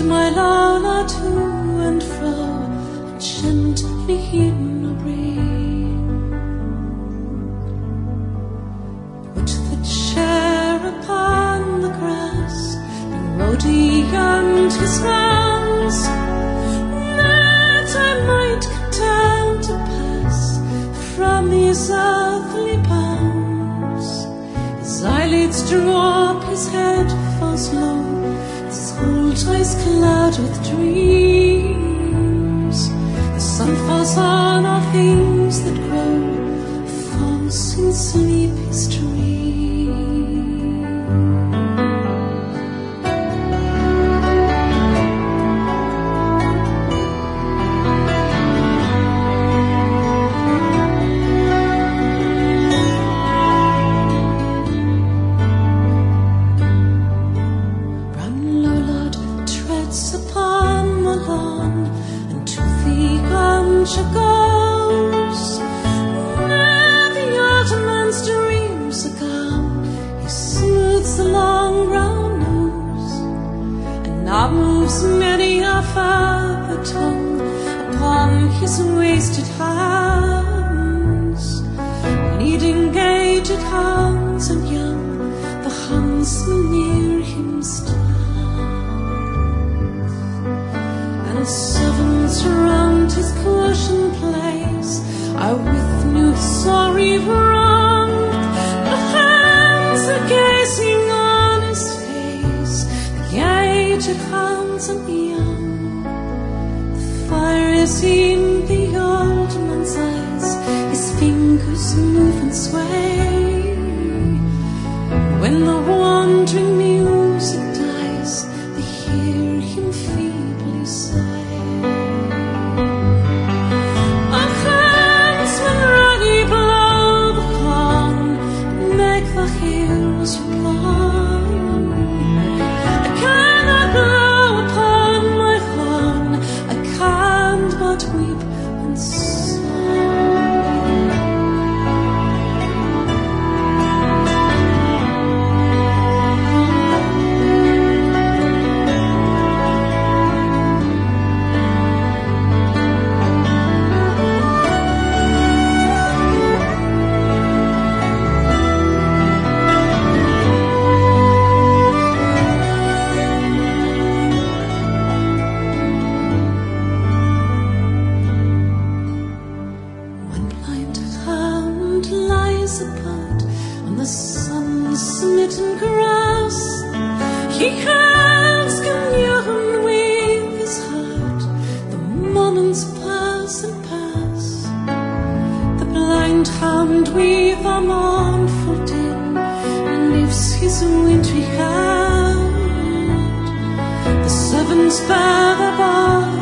my Lola to and fro, and gently him a bring. Put the chair upon the grass, bring Rhody and his hands, that I might content to pass from these earthly bounds. His eyelids drop, his head falls low, his whole eyes cloud with dreams. The sun falls on all things that grow, falls in sleepy streams. She goes, where the alderman's dreams are gone. He smooths the long round nose, and now moves many a further tongue upon his wasted hands, leading aged hounds and young, the huntsman near him stands, and servants round his cushion place are with new sorry wrong. The hands are gazing on his face, the aged hounds and the young. The fire is in the old man's eyes, his fingers move and sway. When the wandering music dies, they hear him feebly say, apart on the sun-smitten grass, he holds communion with his heart. The moments pass and pass, the blind hound with a mournful din lifts his wintry head. The servants bear above